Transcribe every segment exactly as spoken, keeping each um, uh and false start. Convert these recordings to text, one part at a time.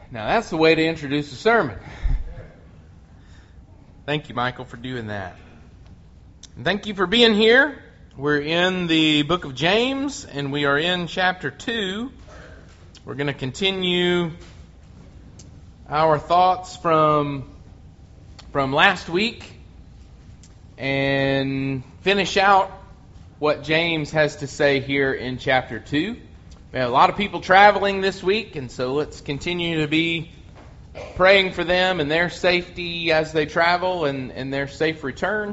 Now that's the way to introduce a sermon. Thank you, Michael, for doing that. And thank you for being here. We're in the book of James, and we are in chapter two. We're going to continue our thoughts from, from last week and finish out what James has to say here in chapter two. We have a lot of people traveling this week, and so let's continue to be praying for them and their safety as they travel and, and their safe return.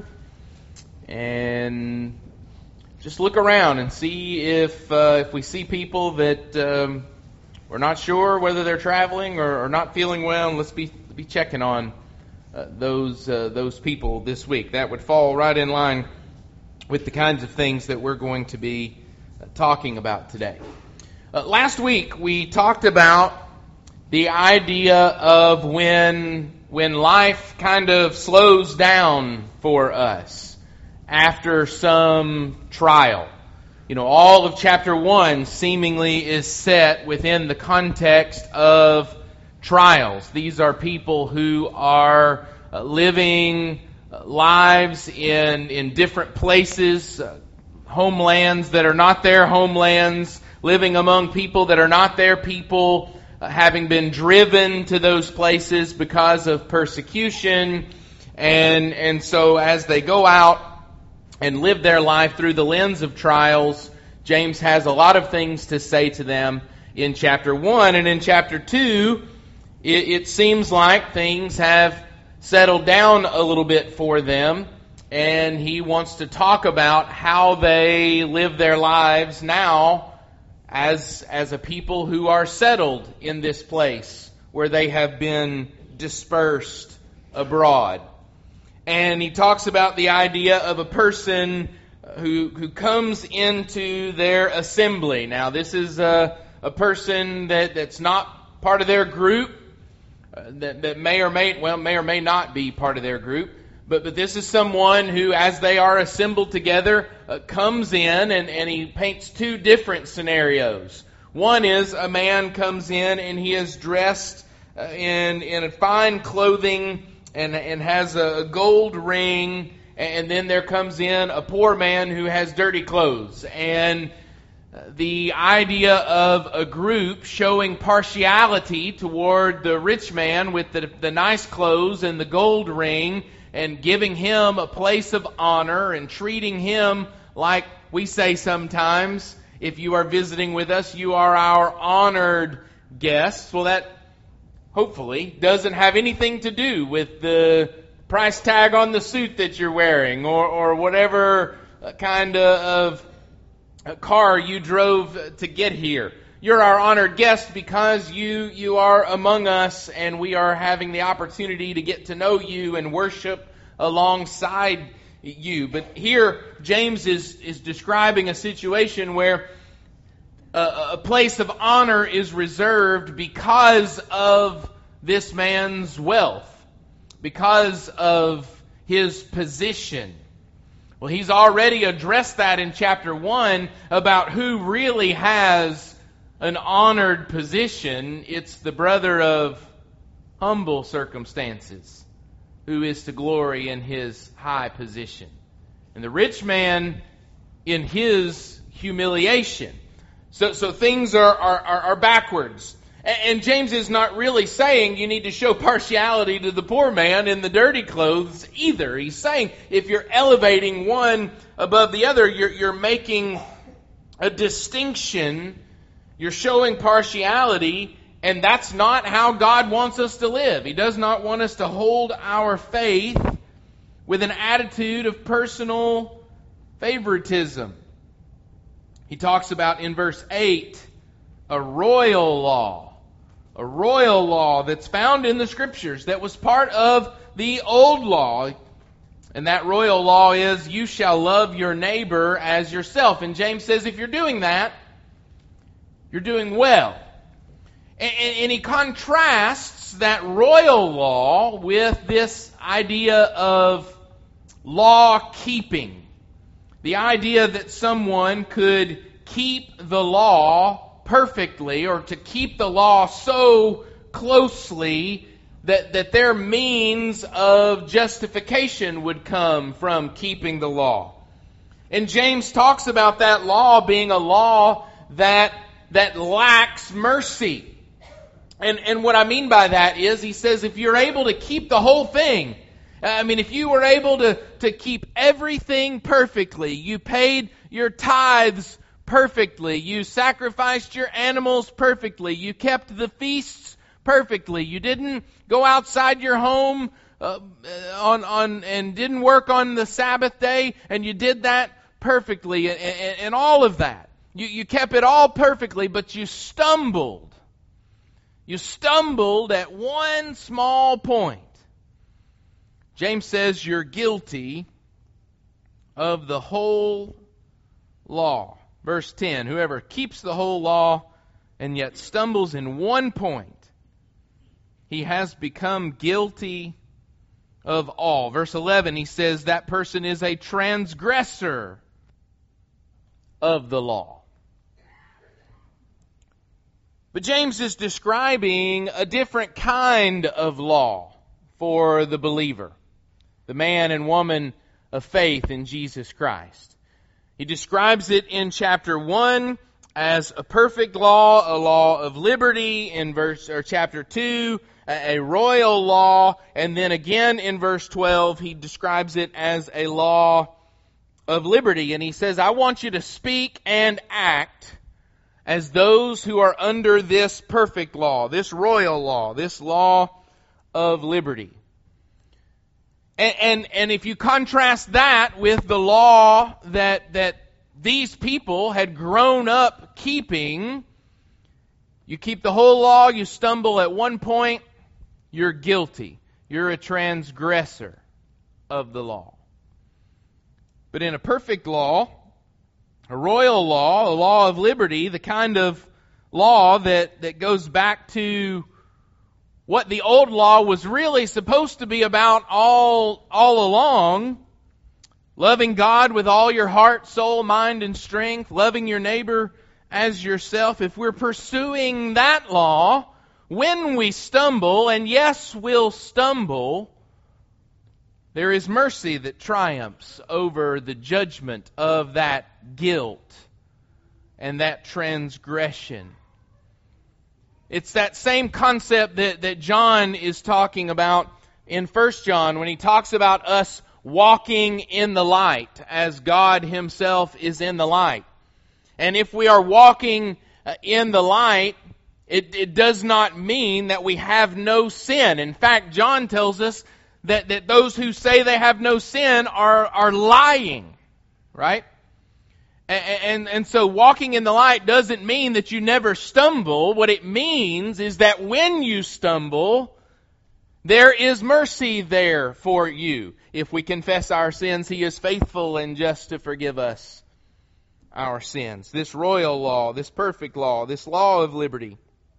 And just look around and see if uh, if we see people that um, we're not sure whether they're traveling or, or not feeling well. And let's be be checking on uh, those uh, those people this week. That would fall right in line with the kinds of things that we're going to be uh, talking about today. Uh, last week we talked about the idea of when when life kind of slows down for us after some trial. You know, all of chapter one seemingly is set within the context of trials. These are people who are uh, living lives in in different places, uh, homelands that are not their homelands, living among people that are not their people, uh, having been driven to those places because of persecution. And and so as they go out and live their life through the lens of trials, James has a lot of things to say to them in chapter one. And in chapter two, it, it seems like things have settled down a little bit for them. And he wants to talk about how they live their lives now as as a people who are settled in this place where they have been dispersed abroad. And he talks about the idea of a person who who comes into their assembly. Now, this is a, a person that, that's not part of their group, uh, that, that may or may well may or may not be part of their group. But but this is someone who, as they are assembled together, uh, comes in and, and he paints two different scenarios. One is a man comes in and he is dressed uh, in in fine clothing and and has a gold ring, and then there comes in a poor man who has dirty clothes. And the idea of a group showing partiality toward the rich man with the, the nice clothes and the gold ring, and giving him a place of honor and treating him like we say sometimes, if you are visiting with us, you are our honored guests. Well, that hopefully doesn't have anything to do with the price tag on the suit that you're wearing, or, or whatever kind of car you drove to get here. You're our honored guest because you you are among us, and we are having the opportunity to get to know you and worship alongside you. But here, James is, is describing a situation where a, a place of honor is reserved because of this man's wealth, because of his position. Well, he's already addressed that in chapter one about who really has an honored position. It's the brother of humble circumstances who is to glory in his high position, and the rich man in his humiliation. So, so things are, are, are backwards. And James is not really saying you need to show partiality to the poor man in the dirty clothes either. He's saying if you're elevating one above the other, you're, you're making a distinction. You're showing partiality, and that's not how God wants us to live. He does not want us to hold our faith with an attitude of personal favoritism. He talks about in verse eight a royal law. A royal law that's found in the Scriptures that was part of the old law. And that royal law is, you shall love your neighbor as yourself. And James says if you're doing that, you're doing well. And, and he contrasts that royal law with this idea of law keeping. The idea that someone could keep the law perfectly, or to keep the law so closely that, that their means of justification would come from keeping the law. And James talks about that law being a law that, that lacks mercy. And, and what I mean by that is, he says, if you're able to keep the whole thing, I mean, if you were able to, to keep everything perfectly, you paid your tithes perfectly, you sacrificed your animals perfectly, you kept the feasts perfectly, you didn't go outside your home uh, on on and didn't work on the Sabbath day, and you did that perfectly, and, and, and all of that. You, you kept it all perfectly, but you stumbled. You stumbled at one small point. James says you're guilty of the whole law. Verse ten, whoever keeps the whole law and yet stumbles in one point, he has become guilty of all. Verse eleven, he says that person is a transgressor of the law. But James is describing a different kind of law for the believer, the man and woman of faith in Jesus Christ. He describes it in chapter one as a perfect law, a law of liberty, in verse or chapter two, a royal law, and then again in verse twelve he describes it as a law of liberty. And he says, I want you to speak and act as those who are under this perfect law, this royal law, this law of liberty. And, and, and if you contrast that with the law that, that these people had grown up keeping, you keep the whole law, you stumble at one point, you're guilty. You're a transgressor of the law. But in a perfect law, a royal law, a law of liberty, the kind of law that, that goes back to what the old law was really supposed to be about all, all along. Loving God with all your heart, soul, mind, and strength. Loving your neighbor as yourself. If we're pursuing that law, when we stumble, and yes, we'll stumble, there is mercy that triumphs over the judgment of that guilt and that transgression. It's that same concept that, that John is talking about in First John when he talks about us walking in the light as God Himself is in the light. And if we are walking in the light, it, it does not mean that we have no sin. In fact, John tells us that, that those who say they have no sin are, are lying, right? And, and, and so walking in the light doesn't mean that you never stumble. What it means is that when you stumble, there is mercy there for you. If we confess our sins, He is faithful and just to forgive us our sins. This royal law, this perfect law, this law of liberty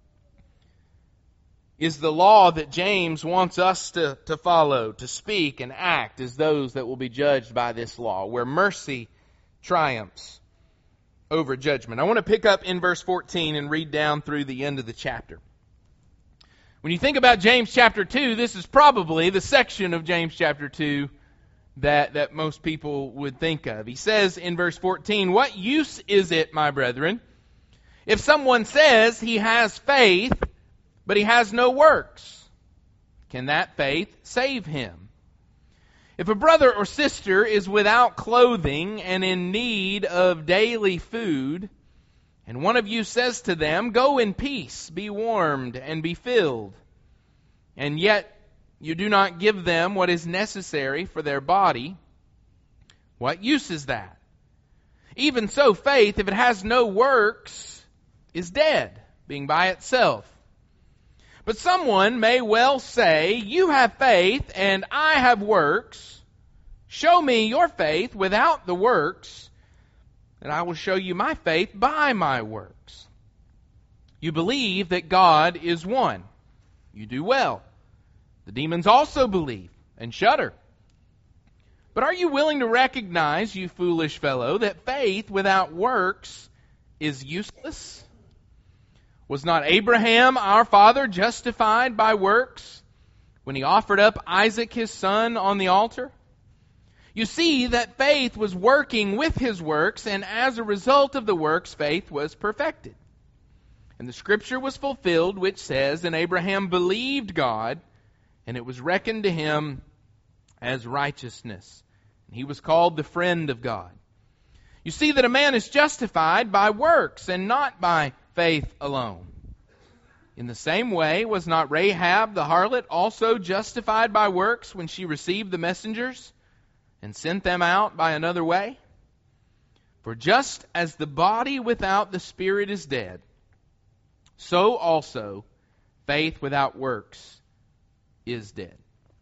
is the law that James wants us to, to follow, to speak and act as those that will be judged by this law, where mercy triumphs over judgment. I want to pick up in verse fourteen and read down through the end of the chapter. When you think about James chapter two, this is probably the section of James chapter two that, that most people would think of. He says in verse fourteen, "What use is it, my brethren, if someone says he has faith, but he has no works? Can that faith save him? If a brother or sister is without clothing and in need of daily food, and one of you says to them, 'Go in peace, be warmed and be filled,' and yet you do not give them what is necessary for their body, what use is that? Even so, faith, if it has no works, is dead, being by itself. But someone may well say, 'You have faith, and I have works. Show me your faith without the works, and I will show you my faith by my works.' You believe that God is one. You do well. The demons also believe and shudder. But are you willing to recognize, you foolish fellow, that faith without works is useless? Was not Abraham, our father, justified by works when he offered up Isaac his son on the altar? You see that faith was working with his works, and as a result of the works, faith was perfected. And the scripture was fulfilled, which says, "And Abraham believed God, and it was reckoned to him as righteousness. And he was called the friend of God." You see that a man is justified by works and not by faith alone. In the same way, was not Rahab the harlot also justified by works when she received the messengers and sent them out by another way? For just as the body without the spirit is dead, so also faith without works is dead.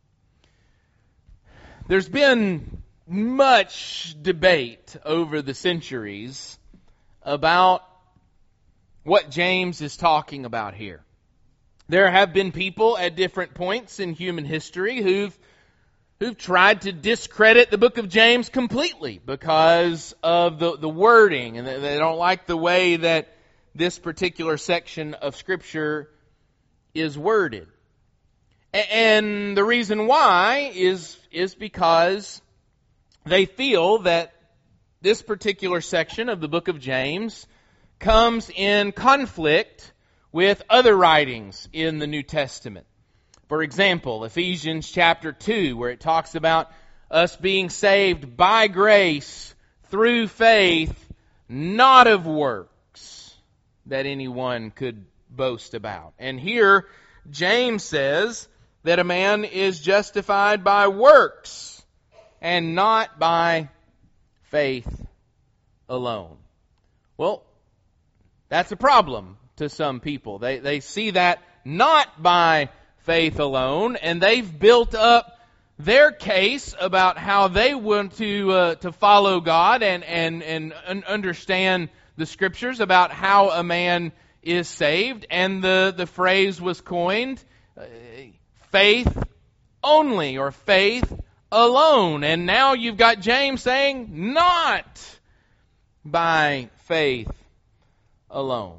There's been much debate over the centuries about what James is talking about here. There have been people at different points in human history who've who've tried to discredit the book of James completely because of the, the wording, and they don't like the way that this particular section of Scripture is worded. And the reason why is, is because they feel that this particular section of the book of James comes in conflict with other writings in the New Testament. For example, Ephesians chapter two, where it talks about us being saved by grace through faith, not of works that anyone could boast about. And here, James says that a man is justified by works and not by faith alone. Well, that's a problem to some people. They they see that not by faith alone, and they've built up their case about how they want to uh, to follow God and and and understand the Scriptures about how a man is saved. And the the phrase was coined, uh, faith only, or faith alone. And now you've got James saying not by faith alone.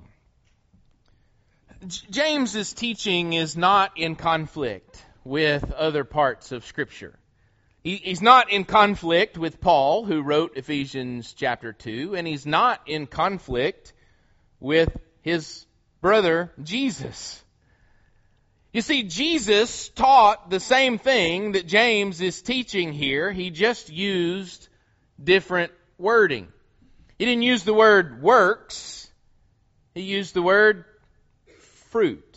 J- James's teaching is not in conflict with other parts of Scripture. He, he's not in conflict with Paul, who wrote Ephesians chapter two, and he's not in conflict with his brother Jesus. You see, Jesus taught the same thing that James is teaching here. He just used different wording. He didn't use the word works. He used the word fruit.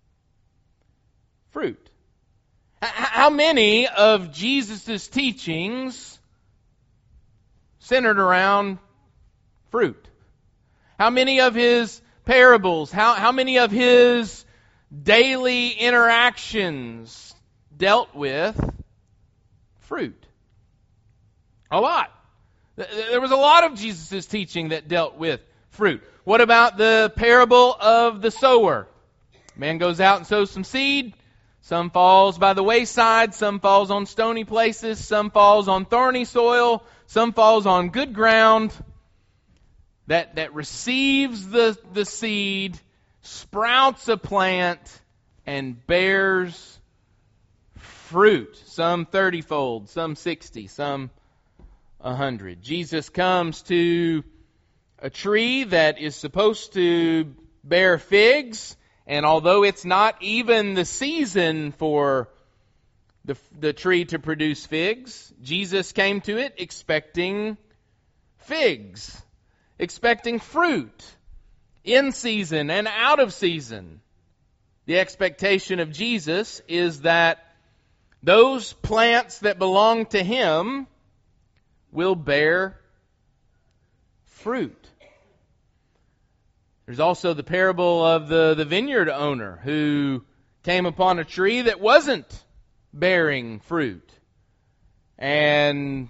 Fruit. How many of Jesus' teachings centered around fruit? How many of his parables, how, how many of his daily interactions dealt with fruit? A lot. There was a lot of Jesus' teaching that dealt with fruit. What about the parable of the sower? Man goes out and sows some seed. Some falls by the wayside. Some falls on stony places. Some falls on thorny soil. Some falls on good ground that, that receives the, the seed, sprouts a plant, and bears fruit. Some thirty-fold, some sixty, some a hundred. Jesus comes to a tree that is supposed to bear figs, and although it's not even the season for the, the tree to produce figs, Jesus came to it expecting figs, expecting fruit in season and out of season. The expectation of Jesus is that those plants that belong to Him will bear fruit. There's also the parable of the, the vineyard owner who came upon a tree that wasn't bearing fruit. And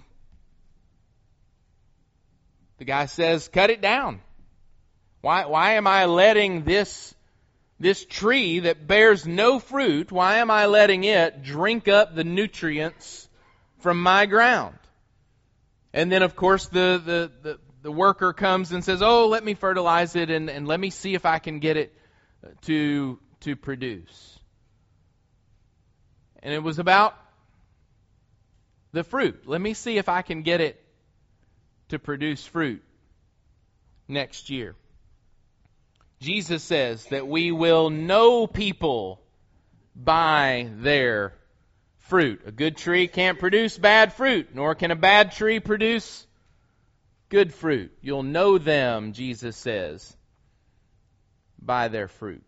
the guy says, cut it down. Why, why am I letting this, this tree that bears no fruit, why am I letting it drink up the nutrients from my ground? And then, of course, the, the, the, the worker comes and says, oh, let me fertilize it and, and let me see if I can get it to, to produce. And it was about the fruit. Let me see if I can get it to produce fruit next year. Jesus says that we will know people by their fruit. A good tree can't produce bad fruit, nor can a bad tree produce good fruit. You'll know them, Jesus says, by their fruit.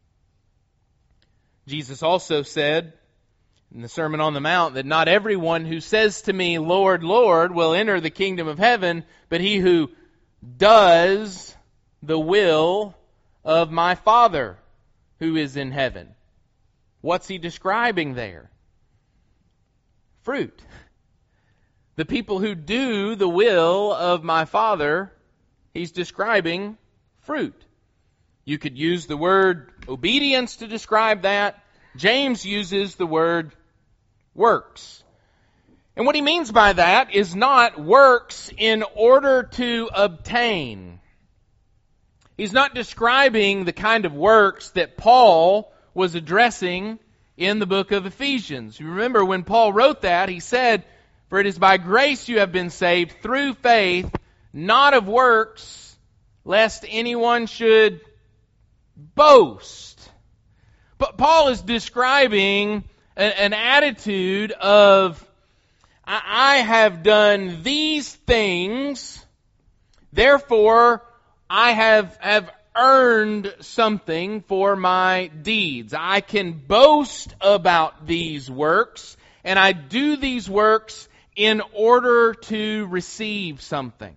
Jesus also said in the Sermon on the Mount that not everyone who says to me, Lord, Lord, will enter the kingdom of heaven, but he who does the will of my Father who is in heaven. What's he describing there? Fruit. The people who do the will of my Father, he's describing fruit. You could use the word obedience to describe that. James uses the word works. And what he means by that is not works in order to obtain. He's not describing the kind of works that Paul was addressing in the book of Ephesians. You remember when Paul wrote that, he said, for it is by grace you have been saved through faith, not of works, lest anyone should boast. But Paul is describing an attitude of, I have done these things, therefore I have, have earned something for my deeds. I can boast about these works, and I do these works in order to receive something.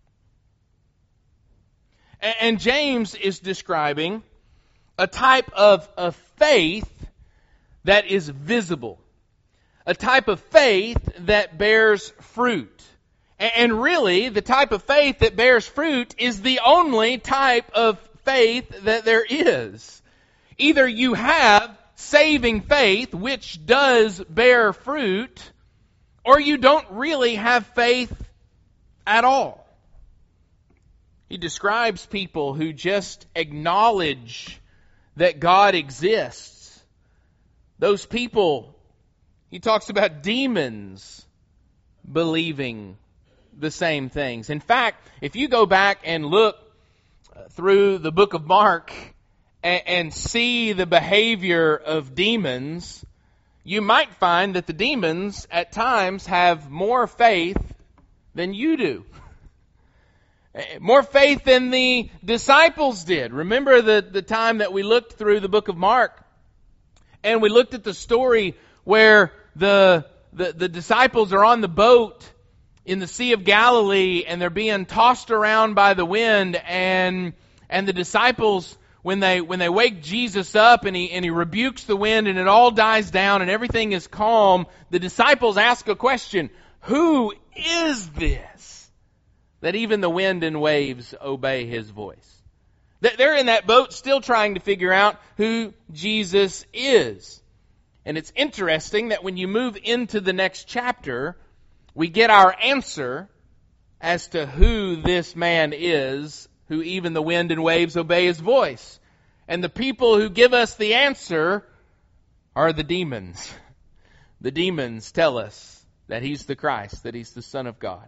And James is describing a type of, of faith that is visible. A type of faith that bears fruit. And really, the type of faith that bears fruit is the only type of faith that there is. Either you have saving faith, which does bear fruit, or you don't really have faith at all. He describes people who just acknowledge that God exists. Those people, he talks about demons believing the same things. In fact, if you go back and look through the book of Mark and, and see the behavior of demons, you might find that the demons at times have more faith than you do. More faith than the disciples did. Remember the, the time that we looked through the book of Mark and we looked at the story where the, the, the disciples are on the boat in the Sea of Galilee and they're being tossed around by the wind, and and the disciples, when they when they wake Jesus up and he and he rebukes the wind and it all dies down and everything is calm, the disciples ask a question: who is this that even the wind and waves obey his voice? They're in that boat still trying to figure out who Jesus is. And it's interesting that when you move into the next chapter, we get our answer as to who this man is, who even the wind and waves obey his voice. And the people who give us the answer are the demons. The demons tell us that he's the Christ, that he's the Son of God.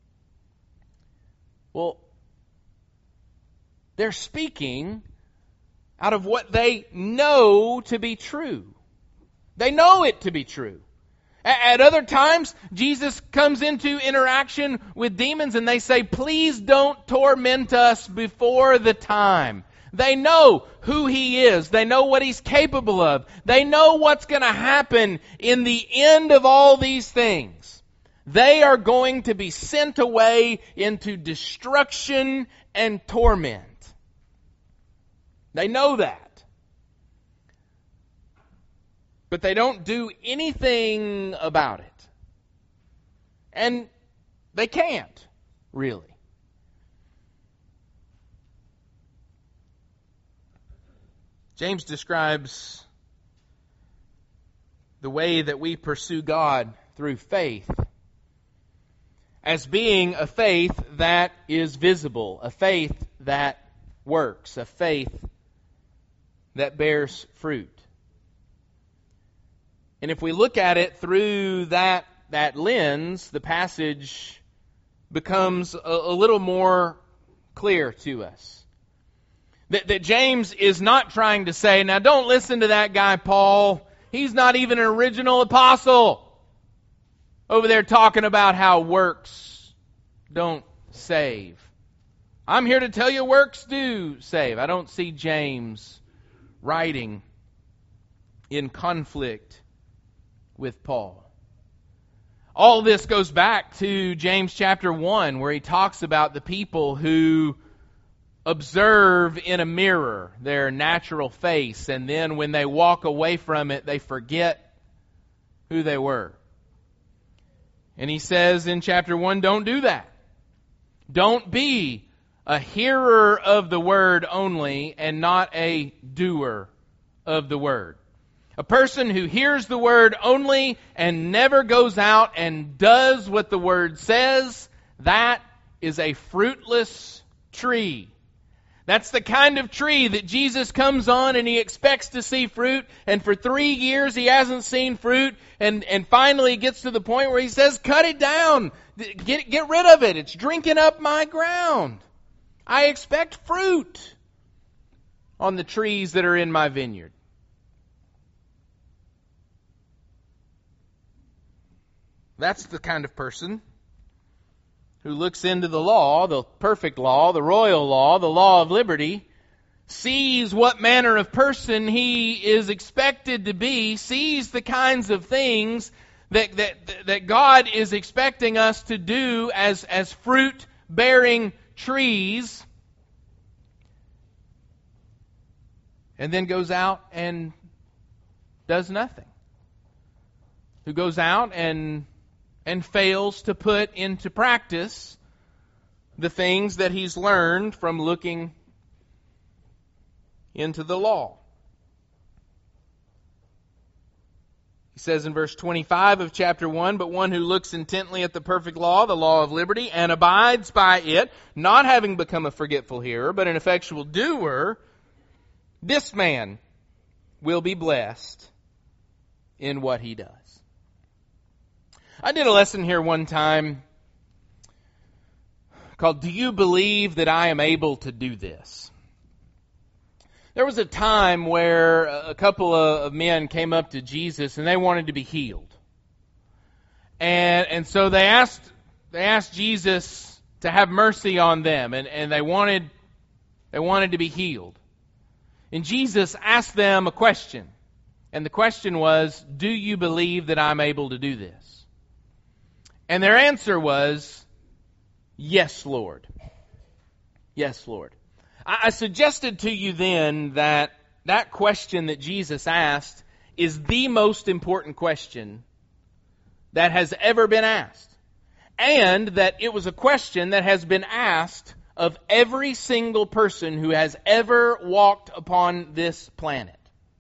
Well, they're speaking out of what they know to be true. They know it to be true. At other times, Jesus comes into interaction with demons and they say, please don't torment us before the time. They know who he is. They know what he's capable of. They know what's going to happen in the end of all these things. They are going to be sent away into destruction and torment. They know that. But they don't do anything about it. And they can't, really. James describes the way that we pursue God through faith as being a faith that is visible, a faith that works, a faith that bears fruit. And if we look at it through that, that lens, the passage becomes a, a little more clear to us. That, that James is not trying to say, now don't listen to that guy Paul. He's not even an original apostle. Over there talking about how works don't save. I'm here to tell you works do save. I don't see James writing in conflict with Paul. All this goes back to James chapter one, where he talks about the people who observe in a mirror their natural face, and then when they walk away from it, they forget who they were. And he says in chapter one, don't do that. Don't be a hearer of the word only and not a doer of the word. A person who hears the word only and never goes out and does what the word says, that is a fruitless tree. That's the kind of tree that Jesus comes on and he expects to see fruit, and for three years he hasn't seen fruit, and, and finally he gets to the point where he says, cut it down, get, get rid of it, it's drinking up my ground. I expect fruit on the trees that are in my vineyard. That's the kind of person who looks into the law, the perfect law, the royal law, the law of liberty, sees what manner of person he is expected to be, sees the kinds of things that that, that God is expecting us to do as, as fruit-bearing trees, and then goes out and does nothing. Who goes out and and fails to put into practice the things that he's learned from looking into the law. He says in verse twenty-five of chapter one, but one who looks intently at the perfect law, the law of liberty, and abides by it, not having become a forgetful hearer, but an effectual doer, this man will be blessed in what he does. I did a lesson here one time called, Do You Believe That I Am Able to Do This? There was a time where a couple of men came up to Jesus and they wanted to be healed. And and so they asked they asked Jesus to have mercy on them, and, and they wanted they wanted to be healed. And Jesus asked them a question. And the question was, do you believe that I'm able to do this? And their answer was, yes, Lord. Yes, Lord. I suggested to you then that that question that Jesus asked is the most important question that has ever been asked. And that it was a question that has been asked of every single person who has ever walked upon this planet.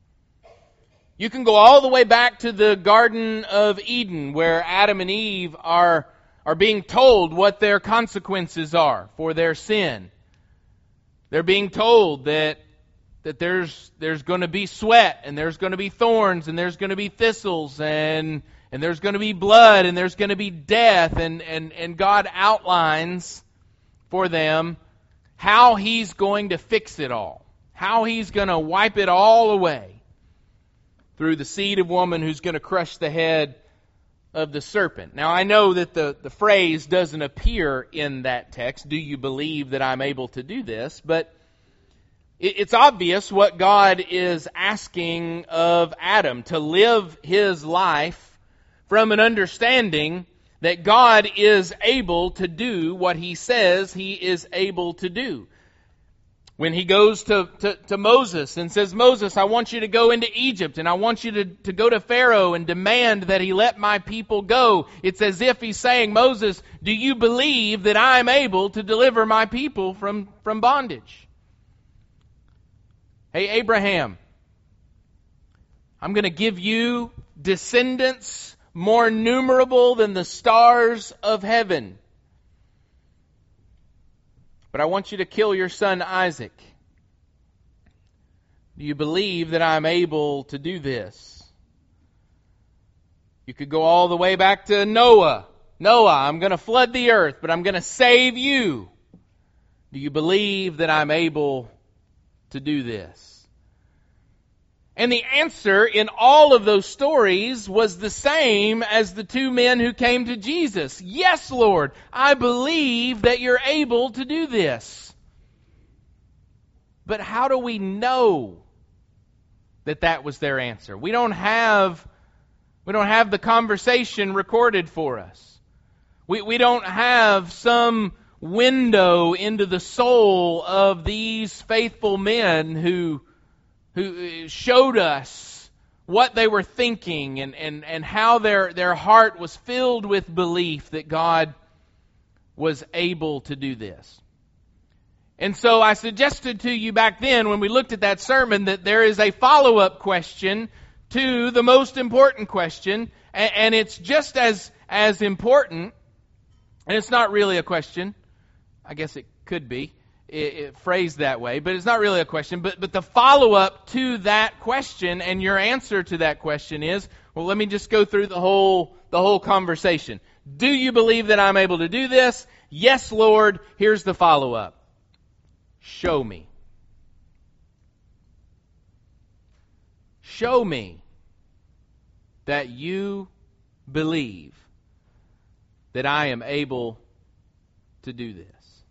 You can go all the way back to the Garden of Eden, where Adam and Eve are, are being told what their consequences are for their sin. They're being told that, that there's, there's going to be sweat, and there's going to be thorns, and there's going to be thistles, and, and there's going to be blood, and there's going to be death, and, and, and God outlines for them how He's going to fix it all, how He's going to wipe it all away through the seed of woman who's going to crush the head of the serpent. Now, I know that the, the phrase doesn't appear in that text, do you believe that I'm able to do this? But it, it's obvious what God is asking of Adam, to live his life from an understanding that God is able to do what He says He is able to do. When he goes to, to, to Moses and says, Moses, I want you to go into Egypt, and I want you to, to go to Pharaoh and demand that he let my people go. It's as if he's saying, Moses, do you believe that I'm able to deliver my people from, from bondage? Hey, Abraham, I'm going to give you descendants more numerable than the stars of heaven. But I want you to kill your son Isaac. Do you believe that I'm able to do this? You could go all the way back to Noah. Noah, I'm going to flood the earth, but I'm going to save you. Do you believe that I'm able to do this? And the answer in all of those stories was the same as the two men who came to Jesus. Yes, Lord, I believe that you're able to do this. But how do we know that that was their answer? We don't have, we don't have the conversation recorded for us. We, we don't have some window into the soul of these faithful men who, who showed us what they were thinking and, and, and how their, their heart was filled with belief that God was able to do this. And so I suggested to you back then when we looked at that sermon that there is a follow-up question to the most important question, and, and it's just as, as important, and it's not really a question. I guess it could be it, it phrased that way, but it's not really a question. But, but the follow-up to that question and your answer to that question is, well, let me just go through the whole, the whole conversation. Do you believe that I'm able to do this? Yes, Lord. Here's the follow-up. Show me. Show me that you believe that I am able to do this.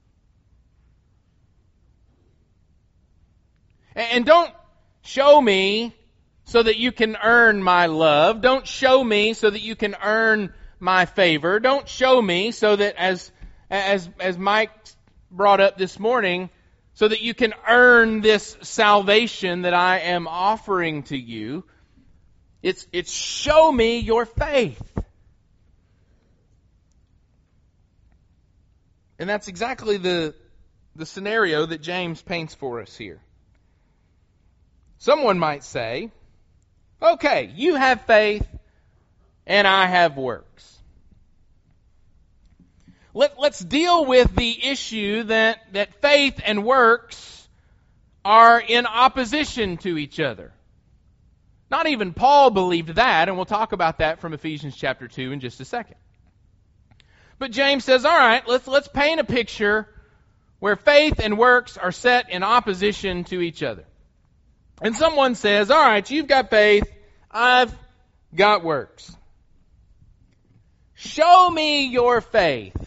And don't show me so that you can earn my love. Don't show me so that you can earn my favor. Don't show me so that, as as as Mike brought up this morning, so that you can earn this salvation that I am offering to you. It's, it's show me your faith. And that's exactly the, the scenario that James paints for us here. Someone might say, okay, you have faith and I have works. Let, let's deal with the issue that, that faith and works are in opposition to each other. Not even Paul believed that, and we'll talk about that from Ephesians chapter two in just a second. But James says, all right, let's, let's paint a picture where faith and works are set in opposition to each other. And someone says, all right, you've got faith, I've got works. Show me your faith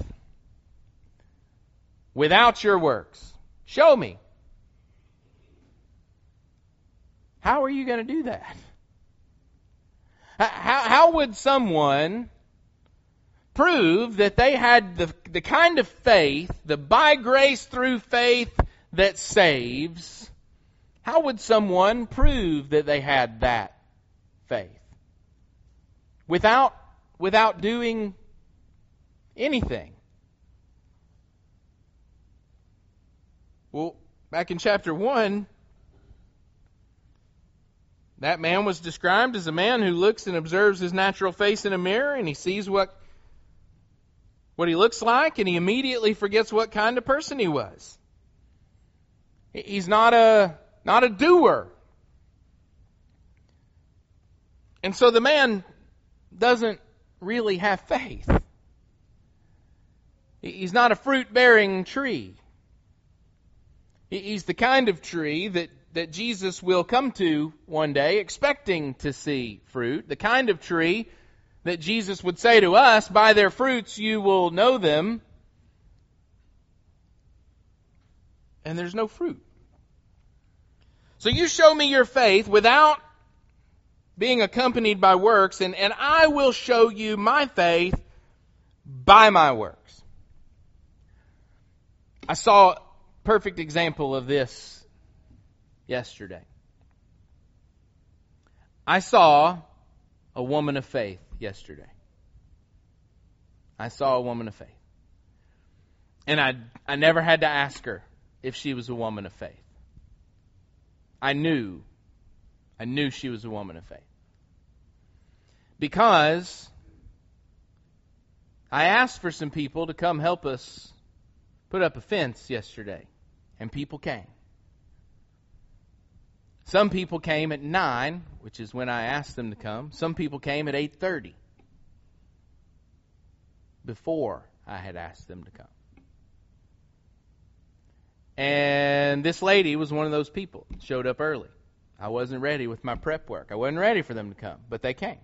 without your works. Show me. How are you going to do that? How, how would someone prove that they had the, the kind of faith, the by grace through faith that saves? How would someone prove that they had that faith? Without, without doing anything. Well, back in chapter one, that man was described as a man who looks and observes his natural face in a mirror, and he sees what, what he looks like, and he immediately forgets what kind of person he was. He's not a, not a doer. And so the man doesn't really have faith. He's not a fruit-bearing tree. He's the kind of tree that, that Jesus will come to one day expecting to see fruit. The kind of tree that Jesus would say to us, by their fruits you will know them. And there's no fruit. So you show me your faith without being accompanied by works, and, and I will show you my faith by my works. I saw perfect example of this yesterday. I saw a woman of faith yesterday. I saw a woman of faith. And I I never had to ask her if she was a woman of faith. I knew, I knew she was a woman of faith. Because I asked for some people to come help us put up a fence yesterday, and people came. Some people came at nine, which is when I asked them to come. Some people came at eight thirty, before I had asked them to come. And this lady was one of those people. Showed up early. I wasn't ready with my prep work. I wasn't ready for them to come, but they came.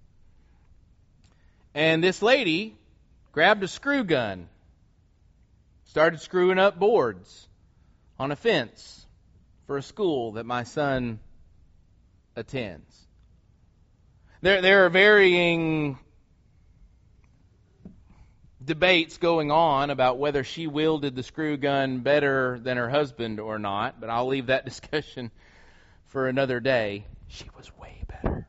And this lady grabbed a screw gun, started screwing up boards on a fence for a school that my son attends. There, there are varying debates going on about whether she wielded the screw gun better than her husband or not, but I'll leave that discussion for another day. She was way better.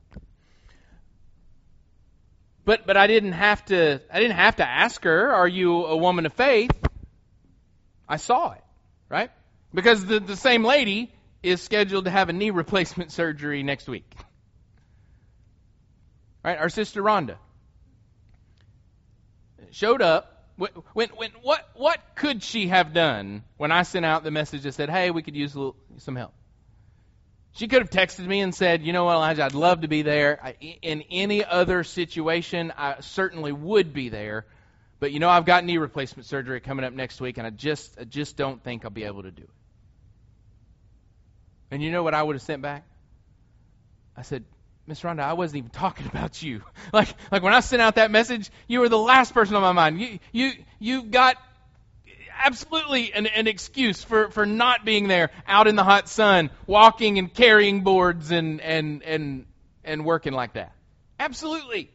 But but I didn't have to I didn't have to ask her, are you a woman of faith? I saw it, right? Because the, the same lady is scheduled to have a knee replacement surgery next week. Right? Our sister Rhonda showed up. When, when, when, what, what could she have done when I sent out the message that said, hey, we could use a little, some help? She could have texted me and said, you know what, Elijah, I'd love to be there. I, in any other situation, I certainly would be there. But, you know, I've got knee replacement surgery coming up next week, and I just, I just don't think I'll be able to do it. And you know what I would have sent back? I said, Miss Rhonda, I wasn't even talking about you. Like, like when I sent out that message, you were the last person on my mind. You, you, you've got absolutely an, an excuse for, for not being there, out in the hot sun, walking and carrying boards and and and and working like that. Absolutely.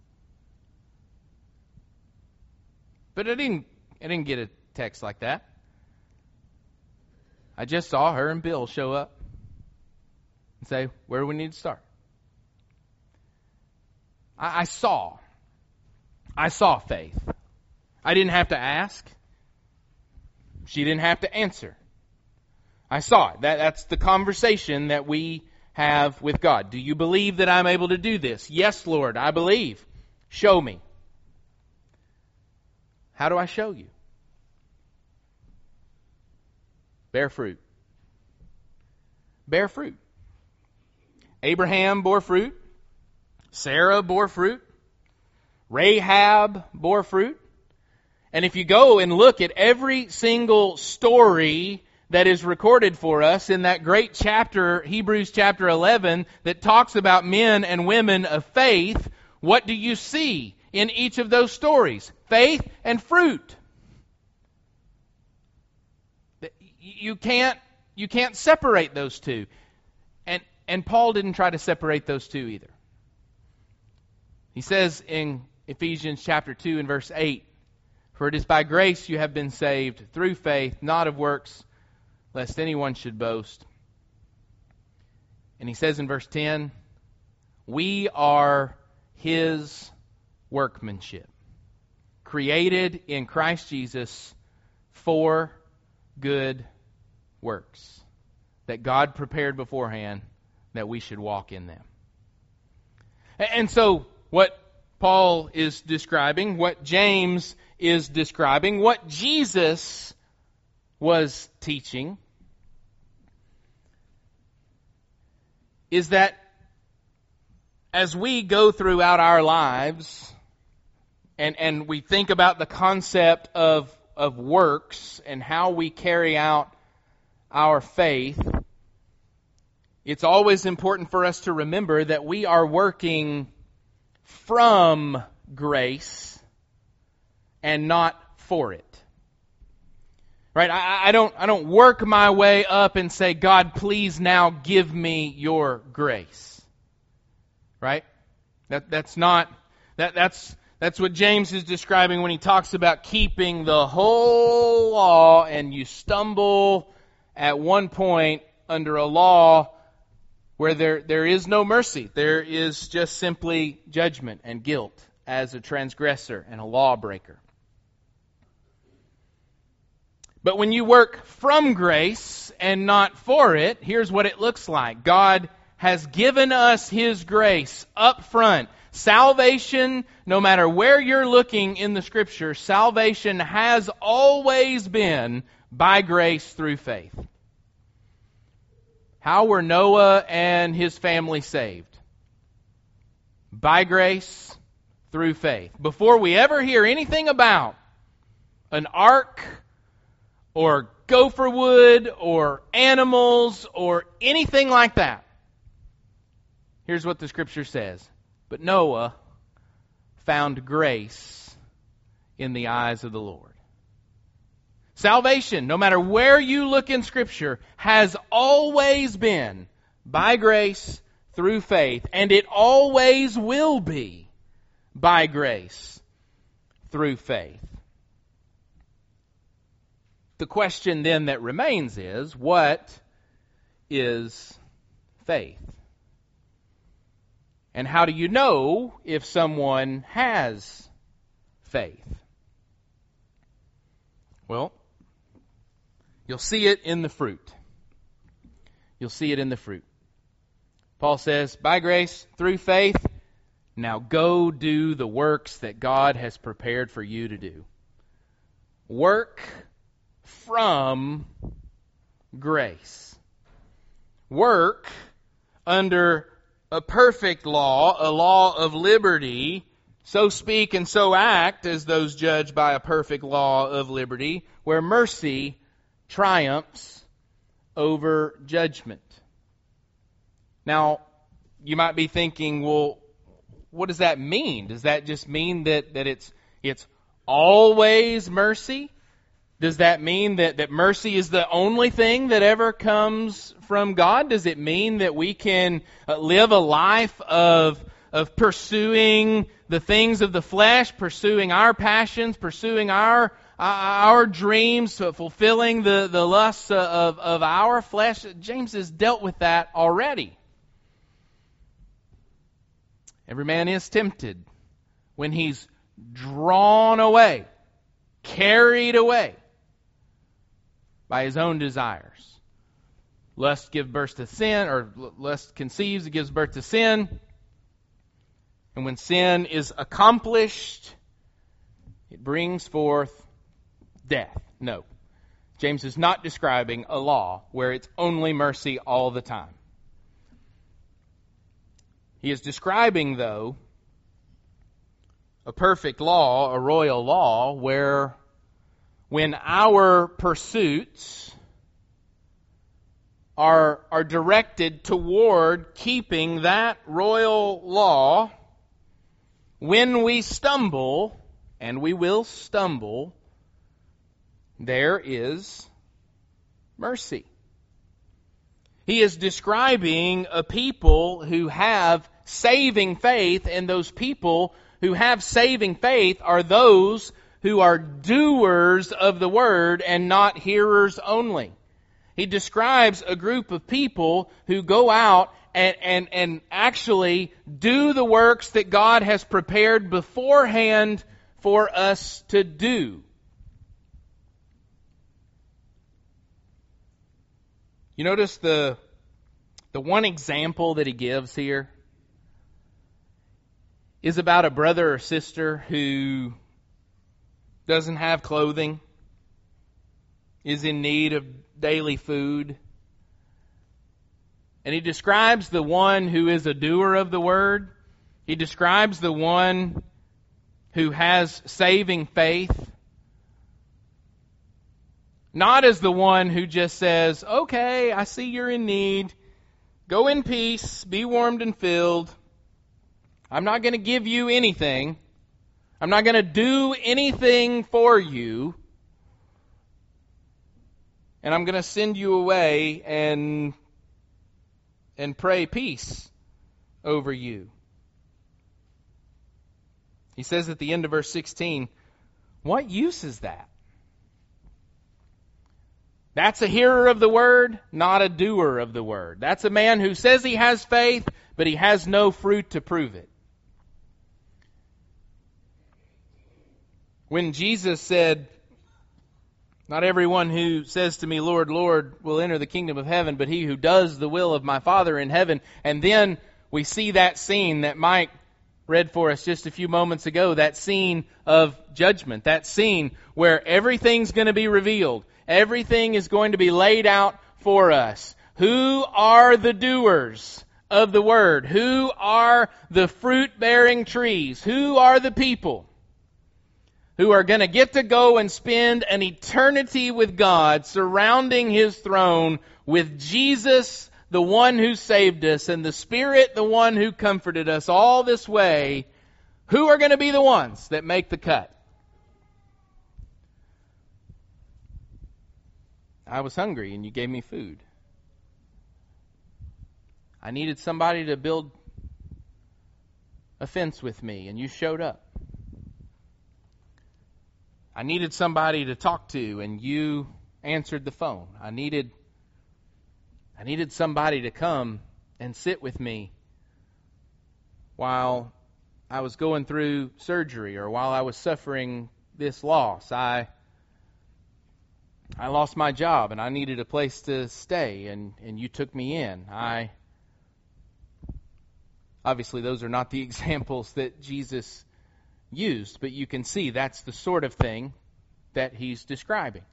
But I didn't. I didn't get a text like that. I just saw her and Bill show up and say, "Where do we need to start?" I saw. I saw faith. I didn't have to ask. She didn't have to answer. I saw it. That, that's the conversation that we have with God. Do you believe that I'm able to do this? Yes, Lord, I believe. Show me. How do I show you? Bear fruit. Bear fruit. Abraham bore fruit. Sarah bore fruit. Rahab bore fruit. And if you go and look at every single story that is recorded for us in that great chapter, Hebrews chapter eleven, that talks about men and women of faith, what do you see in each of those stories? Faith and fruit. You can't, you can't separate those two. And, and Paul didn't try to separate those two either. He says in Ephesians chapter two and verse eight, for it is by grace you have been saved through faith, not of works, lest anyone should boast. And he says in verse ten, we are His workmanship, created in Christ Jesus for good works, that God prepared beforehand that we should walk in them. And so, what Paul is describing, what James is describing, what Jesus was teaching, is that as we go throughout our lives and, and we think about the concept of, of works and how we carry out our faith, it's always important for us to remember that we are working from grace and not for it. Right? I, I don't I don't work my way up and say, God, please now give me your grace. Right? That that's not that that's that's what James is describing when he talks about keeping the whole law, and you stumble at one point under a law where there, there is no mercy. There is just simply judgment and guilt as a transgressor and a lawbreaker. But when you work from grace and not for it, here's what it looks like. God has given us His grace up front. Salvation, no matter where you're looking in the Scripture, salvation has always been by grace through faith. How were Noah and his family saved? By grace, through faith. Before we ever hear anything about an ark or gopher wood or animals or anything like that, here's what the Scripture says. But Noah found grace in the eyes of the Lord. Salvation, no matter where you look in Scripture, has always been by grace through faith, and it always will be by grace through faith. The question then that remains is, what is faith? And how do you know if someone has faith? Well, you'll see it in the fruit. You'll see it in the fruit. Paul says, by grace, through faith, now go do the works that God has prepared for you to do. Work from grace. Work under a perfect law, a law of liberty. So speak and so act as those judged by a perfect law of liberty, where mercy triumphs over judgment. Now, you might be thinking, well, what does that mean? Does that just mean that, that it's it's always mercy? Does that mean that, that mercy is the only thing that ever comes from God? Does it mean that we can uh, live a life of, of pursuing the things of the flesh, pursuing our passions, pursuing our our dreams, fulfilling the, the lusts of, of our flesh? James has dealt with that already. Every man is tempted when he's drawn away, carried away by his own desires. Lust gives birth to sin, or lust conceives, it gives birth to sin. And when sin is accomplished, it brings forth death. No. James is not describing a law where it's only mercy all the time. He is describing, though, a perfect law, a royal law, where when our pursuits are, are directed toward keeping that royal law, when we stumble, and we will stumble, there is mercy. He is describing a people who have saving faith, and those people who have saving faith are those who are doers of the word and not hearers only. He describes a group of people who go out and, and, and actually do the works that God has prepared beforehand for us to do. You notice the, the one example that he gives here is about a brother or sister who doesn't have clothing, is in need of daily food. And he describes the one who is a doer of the word. He describes the one who has saving faith, not as the one who just says, okay, I see you're in need. Go in peace, be warmed and filled. I'm not going to give you anything. I'm not going to do anything for you. And I'm going to send you away and, and pray peace over you. He says at the end of verse sixteen, what use is that? That's a hearer of the word, not a doer of the word. That's a man who says he has faith, but he has no fruit to prove it. When Jesus said, not everyone who says to me, Lord, Lord, will enter the kingdom of heaven, but he who does the will of my Father in heaven. And then we see that scene that Mike read for us just a few moments ago, that scene of judgment, that scene where everything's going to be revealed. Everything is going to be laid out for us. Who are the doers of the word? Who are the fruit-bearing trees? Who are the people who are going to get to go and spend an eternity with God, surrounding His throne with Jesus, the one who saved us, and the Spirit, the one who comforted us all this way? Who are going to be the ones that make the cut? I was hungry and you gave me food. I needed somebody to build a fence with me and you showed up. I needed somebody to talk to and you answered the phone. I needed I needed somebody to come and sit with me while I was going through surgery or while I was suffering this loss. I I lost my job and I needed a place to stay and, and you took me in. I obviously those are not the examples that Jesus used, but you can see that's the sort of thing that He's describing.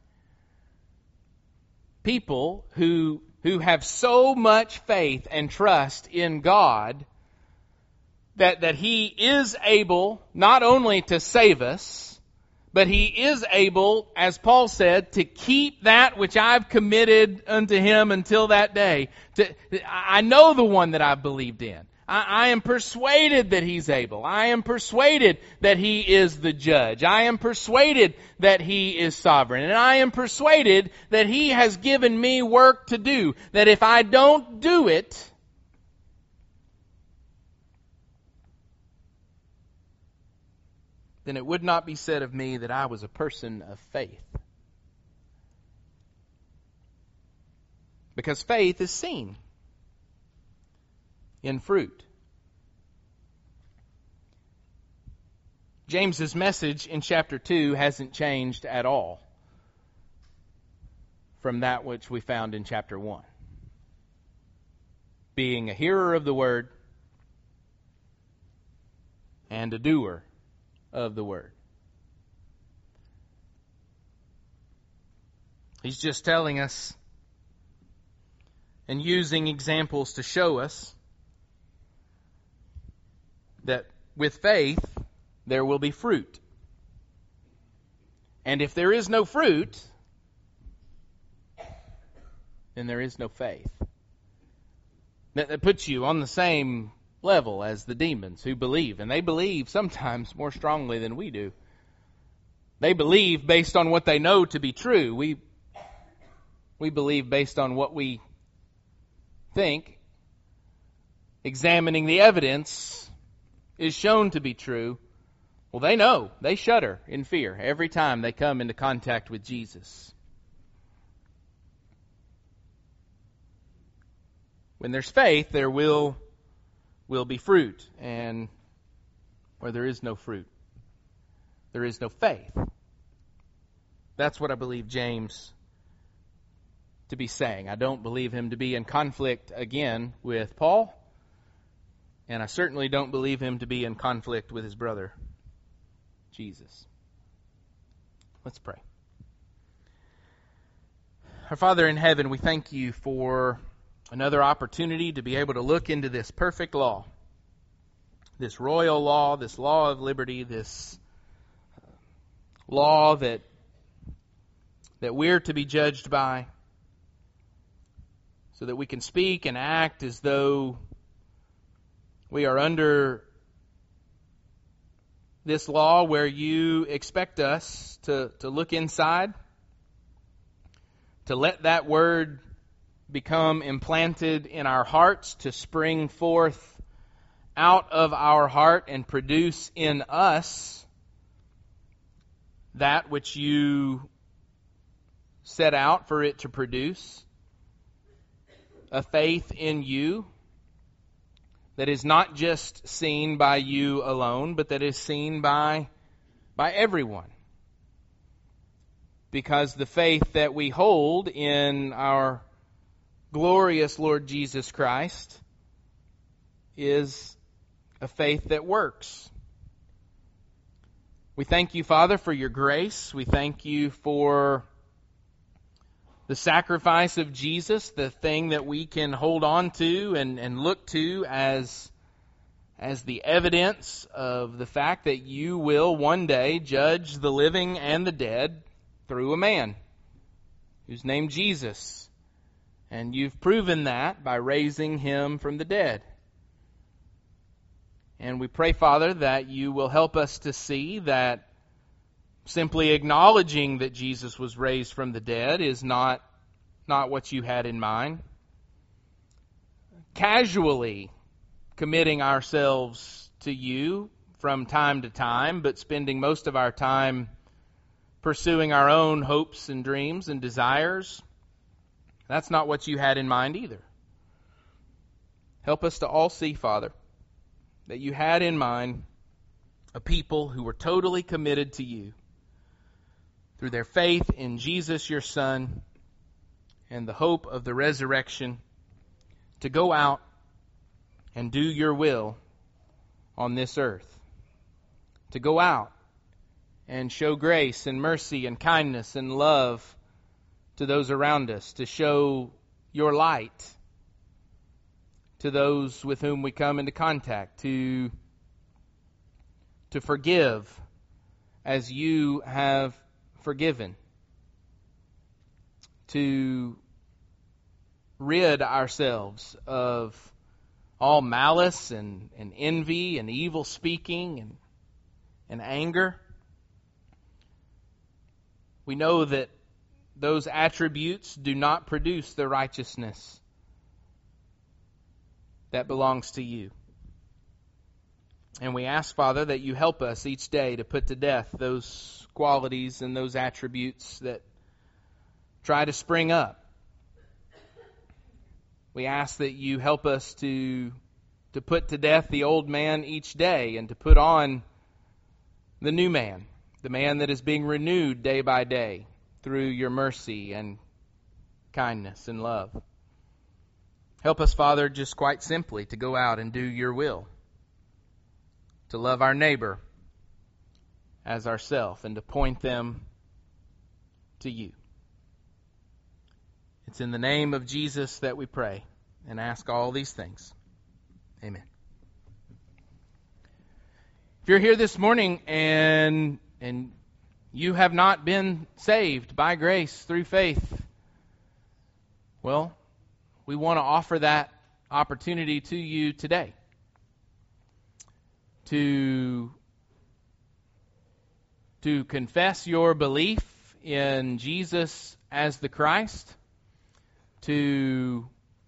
People who who have so much faith and trust in God that, that He is able not only to save us, but He is able, as Paul said, to keep that which I've committed unto Him until that day. To, I know the one that I've believed in. I, I am persuaded that He's able. I am persuaded that He is the judge. I am persuaded that He is sovereign. And I am persuaded that He has given me work to do. That if I don't do it, then it would not be said of me that I was a person of faith. Because faith is seen in fruit. James's message in chapter two hasn't changed at all from that which we found in chapter one. Being a hearer of the word and a doer of the word. He's just telling us and using examples to show us that with faith there will be fruit. And if there is no fruit, then there is no faith. That, that puts you on the same level as the demons who believe. And they believe sometimes more strongly than we do. They believe based on what they know to be true. We, we believe based on what we think. Examining the evidence is shown to be true. Well, they know. They shudder in fear every time they come into contact with Jesus. When there's faith, there will will be fruit. And where there is no fruit, there is no faith. That's what I believe James to be saying. I don't believe him to be in conflict again with Paul. And I certainly don't believe him to be in conflict with his brother, Jesus. Let's pray. Our Father in heaven, we thank you for another opportunity to be able to look into this perfect law, this royal law, this law of liberty, this law that that we're to be judged by, so that we can speak and act as though we are under this law where you expect us to, to look inside, to let that word become implanted in our hearts, to spring forth out of our heart and produce in us that which you set out for it to produce, a faith in you that is not just seen by you alone, but that is seen by, by everyone. Because the faith that we hold in our glorious Lord Jesus Christ is a faith that works. We thank you, Father, for your grace. We thank you for the sacrifice of Jesus, the thing that we can hold on to and, and look to as, as the evidence of the fact that you will one day judge the living and the dead through a man who's named Jesus. And you've proven that by raising him from the dead. And we pray, Father, that you will help us to see that simply acknowledging that Jesus was raised from the dead is not, not what you had in mind. Casually committing ourselves to you from time to time, but spending most of our time pursuing our own hopes and dreams and desires, that's not what you had in mind either. Help us to all see, Father, that you had in mind a people who were totally committed to you through their faith in Jesus, your Son, and the hope of the resurrection, to go out and do your will on this earth. To go out and show grace and mercy and kindness and love to those around us. To show your light to those with whom we come into contact. To, to forgive as you have forgiven, to rid ourselves of all malice and, and envy and evil speaking and, and anger. We know that those attributes do not produce the righteousness that belongs to you. And we ask, Father, that you help us each day to put to death those qualities and those attributes that try to spring up. We ask that you help us to, to put to death the old man each day and to put on the new man, the man that is being renewed day by day through your mercy and kindness and love. Help us, Father, just quite simply to go out and do your will, to love our neighbor as ourself, and to point them to you. It's in the name of Jesus that we pray and ask all these things. Amen. If you're here this morning and and you have not been saved by grace through faith, well, we want to offer that opportunity to you today. To to confess your belief in Jesus as the Christ, to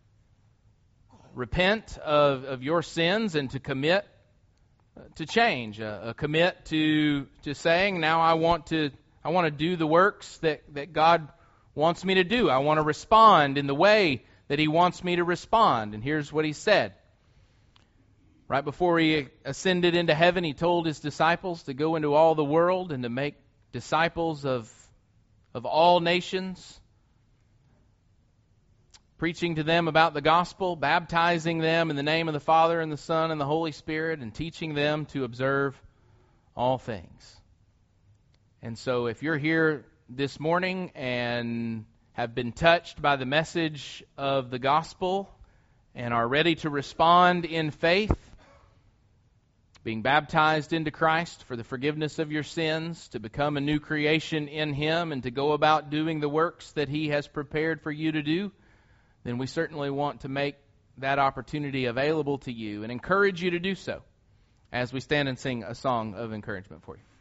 repent of, of your sins and to commit to change, a, a commit to to saying, now I want to I want to do the works that, that God wants me to do. I want to respond in the way that He wants me to respond. And here's what He said. Right before He ascended into heaven, He told His disciples to go into all the world and to make disciples of, of all nations, preaching to them about the gospel, baptizing them in the name of the Father and the Son and the Holy Spirit, and teaching them to observe all things. And so if you're here this morning and have been touched by the message of the gospel and are ready to respond in faith, being baptized into Christ for the forgiveness of your sins, to become a new creation in Him, and to go about doing the works that He has prepared for you to do, then we certainly want to make that opportunity available to you and encourage you to do so as we stand and sing a song of encouragement for you.